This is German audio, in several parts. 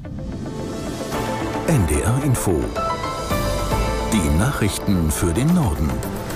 NDR Info. Die Nachrichten für den Norden.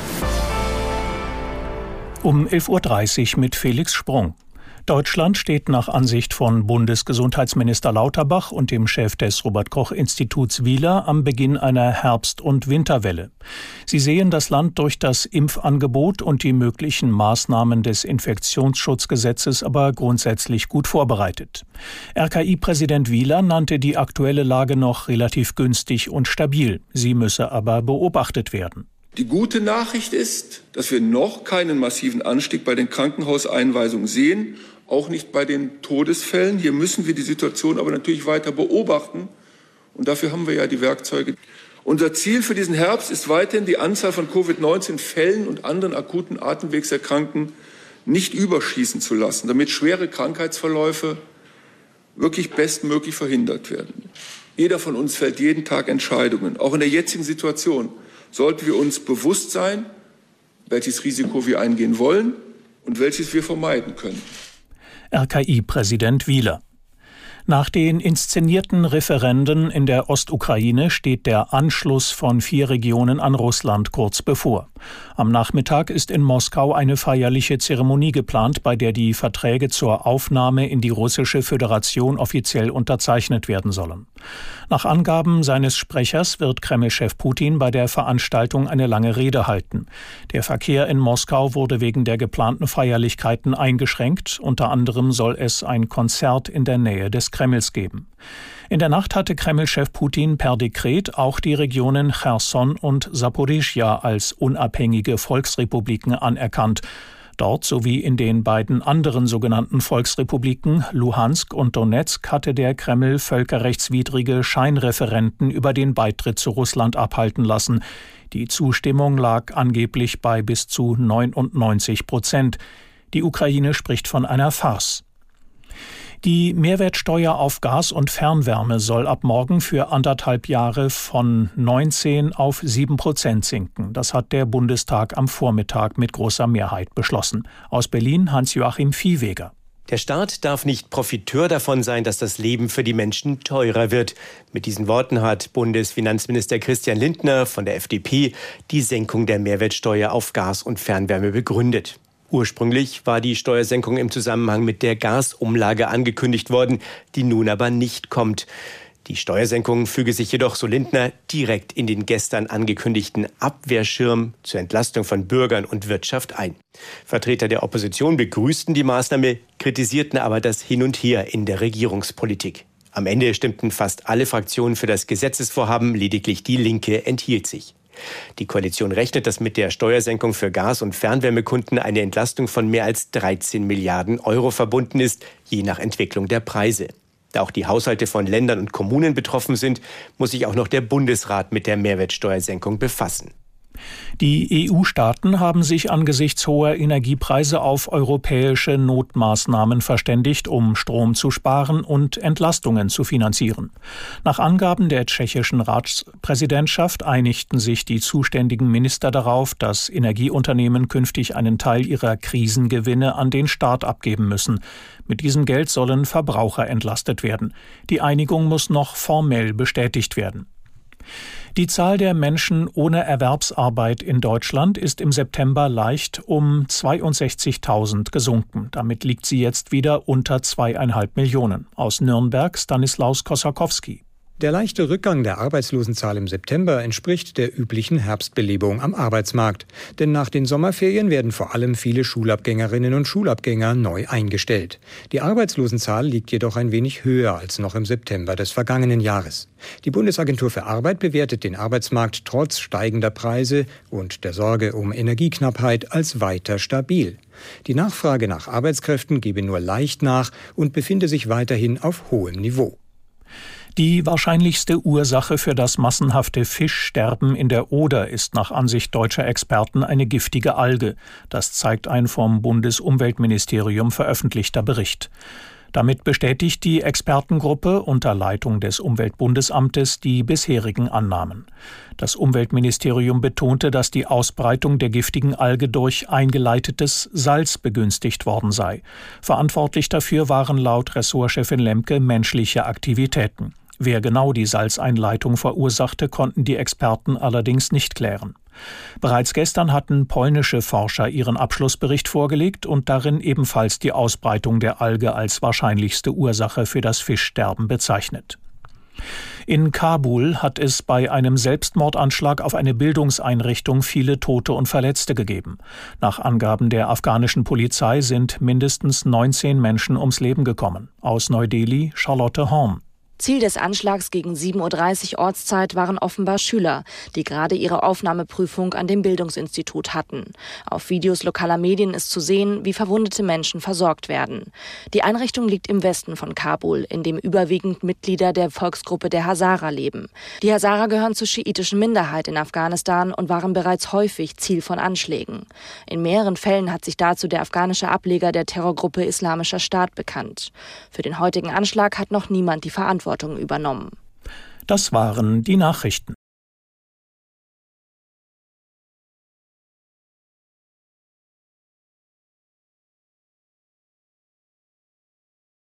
Um 11.30 Uhr mit Felix Sprung. Deutschland steht nach Ansicht von Bundesgesundheitsminister Lauterbach und dem Chef des Robert-Koch-Instituts Wieler am Beginn einer Herbst- und Winterwelle. Sie sehen das Land durch das Impfangebot und die möglichen Maßnahmen des Infektionsschutzgesetzes aber grundsätzlich gut vorbereitet. RKI-Präsident Wieler nannte die aktuelle Lage noch relativ günstig und stabil. Sie müsse aber beobachtet werden. Die gute Nachricht ist, dass wir noch keinen massiven Anstieg bei den Krankenhauseinweisungen sehen, auch nicht bei den Todesfällen. Hier müssen wir die Situation aber natürlich weiter beobachten. Und dafür haben wir ja die Werkzeuge. Unser Ziel für diesen Herbst ist weiterhin, die Anzahl von Covid-19-Fällen und anderen akuten Atemwegserkrankungen nicht überschießen zu lassen, damit schwere Krankheitsverläufe wirklich bestmöglich verhindert werden. Jeder von uns fällt jeden Tag Entscheidungen. Auch in der jetzigen Situation sollten wir uns bewusst sein, welches Risiko wir eingehen wollen und welches wir vermeiden können. RKI-Präsident Wieler. Nach den inszenierten Referenden in der Ostukraine steht der Anschluss von 4 Regionen an Russland kurz bevor. Am Nachmittag ist in Moskau eine feierliche Zeremonie geplant, bei der die Verträge zur Aufnahme in die russische Föderation offiziell unterzeichnet werden sollen. Nach Angaben seines Sprechers wird Kreml-Chef Putin bei der Veranstaltung eine lange Rede halten. Der Verkehr in Moskau wurde wegen der geplanten Feierlichkeiten eingeschränkt. Unter anderem soll es ein Konzert in der Nähe des Kremls geben. In der Nacht hatte Kreml-Chef Putin per Dekret auch die Regionen Cherson und Saporischschja als unabhängige Volksrepubliken anerkannt. Dort sowie in den beiden anderen sogenannten Volksrepubliken Luhansk und Donezk hatte der Kreml völkerrechtswidrige Scheinreferenden über den Beitritt zu Russland abhalten lassen. Die Zustimmung lag angeblich bei bis zu 99%. Die Ukraine spricht von einer Farce. Die Mehrwertsteuer auf Gas und Fernwärme soll ab morgen für 1,5 Jahre von 19 auf 7% sinken. Das hat der Bundestag am Vormittag mit großer Mehrheit beschlossen. Aus Berlin Hans-Joachim Viehweger. Der Staat darf nicht Profiteur davon sein, dass das Leben für die Menschen teurer wird. Mit diesen Worten hat Bundesfinanzminister Christian Lindner von der FDP die Senkung der Mehrwertsteuer auf Gas und Fernwärme begründet. Ursprünglich war die Steuersenkung im Zusammenhang mit der Gasumlage angekündigt worden, die nun aber nicht kommt. Die Steuersenkung füge sich jedoch, so Lindner, direkt in den gestern angekündigten Abwehrschirm zur Entlastung von Bürgern und Wirtschaft ein. Vertreter der Opposition begrüßten die Maßnahme, kritisierten aber das Hin und Her in der Regierungspolitik. Am Ende stimmten fast alle Fraktionen für das Gesetzesvorhaben, lediglich die Linke enthielt sich. Die Koalition rechnet, dass mit der Steuersenkung für Gas- und Fernwärmekunden eine Entlastung von mehr als 13 Milliarden Euro verbunden ist, je nach Entwicklung der Preise. Da auch die Haushalte von Ländern und Kommunen betroffen sind, muss sich auch noch der Bundesrat mit der Mehrwertsteuersenkung befassen. Die EU-Staaten haben sich angesichts hoher Energiepreise auf europäische Notmaßnahmen verständigt, um Strom zu sparen und Entlastungen zu finanzieren. Nach Angaben der tschechischen Ratspräsidentschaft einigten sich die zuständigen Minister darauf, dass Energieunternehmen künftig einen Teil ihrer Krisengewinne an den Staat abgeben müssen. Mit diesem Geld sollen Verbraucher entlastet werden. Die Einigung muss noch formell bestätigt werden. Die Zahl der Menschen ohne Erwerbsarbeit in Deutschland ist im September leicht um 62.000 gesunken. Damit liegt sie jetzt wieder unter 2,5 Millionen. Aus Nürnberg Stanislaus Kossakowski. Der leichte Rückgang der Arbeitslosenzahl im September entspricht der üblichen Herbstbelebung am Arbeitsmarkt. Denn nach den Sommerferien werden vor allem viele Schulabgängerinnen und Schulabgänger neu eingestellt. Die Arbeitslosenzahl liegt jedoch ein wenig höher als noch im September des vergangenen Jahres. Die Bundesagentur für Arbeit bewertet den Arbeitsmarkt trotz steigender Preise und der Sorge um Energieknappheit als weiter stabil. Die Nachfrage nach Arbeitskräften gebe nur leicht nach und befinde sich weiterhin auf hohem Niveau. Die wahrscheinlichste Ursache für das massenhafte Fischsterben in der Oder ist nach Ansicht deutscher Experten eine giftige Alge. Das zeigt ein vom Bundesumweltministerium veröffentlichter Bericht. Damit bestätigt die Expertengruppe unter Leitung des Umweltbundesamtes die bisherigen Annahmen. Das Umweltministerium betonte, dass die Ausbreitung der giftigen Alge durch eingeleitetes Salz begünstigt worden sei. Verantwortlich dafür waren laut Ressortchefin Lemke menschliche Aktivitäten. Wer genau die Salzeinleitung verursachte, konnten die Experten allerdings nicht klären. Bereits gestern hatten polnische Forscher ihren Abschlussbericht vorgelegt und darin ebenfalls die Ausbreitung der Alge als wahrscheinlichste Ursache für das Fischsterben bezeichnet. In Kabul hat es bei einem Selbstmordanschlag auf eine Bildungseinrichtung viele Tote und Verletzte gegeben. Nach Angaben der afghanischen Polizei sind mindestens 19 Menschen ums Leben gekommen. Aus Neu-Delhi Charlotte Horn. Ziel des Anschlags gegen 7:30 Uhr Ortszeit waren offenbar Schüler, die gerade ihre Aufnahmeprüfung an dem Bildungsinstitut hatten. Auf Videos lokaler Medien ist zu sehen, wie verwundete Menschen versorgt werden. Die Einrichtung liegt im Westen von Kabul, in dem überwiegend Mitglieder der Volksgruppe der Hazara leben. Die Hazara gehören zur schiitischen Minderheit in Afghanistan und waren bereits häufig Ziel von Anschlägen. In mehreren Fällen hat sich dazu der afghanische Ableger der Terrorgruppe Islamischer Staat bekannt. Für den heutigen Anschlag hat noch niemand die Verantwortung übernommen. Das waren die Nachrichten.